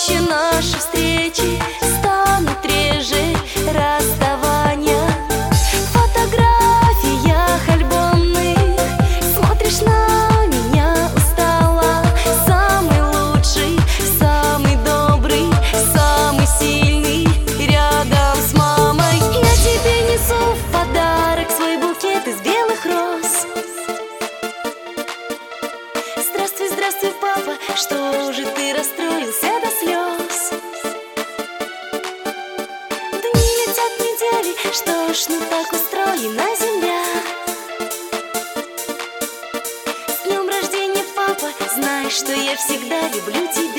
чаще наши встречи станут реже расставания. В фотографиях альбомных смотришь на меня устало. Самый лучший, самый добрый, самый сильный рядом с мамой. Я тебе несу в подарок свой букет из белых роз. Здравствуй, здравствуй, папа, что же ты расстроился до слез? Дни летят недели, что ж, ну так устроена земля. С днем рождения, папа, знай, что я всегда люблю тебя.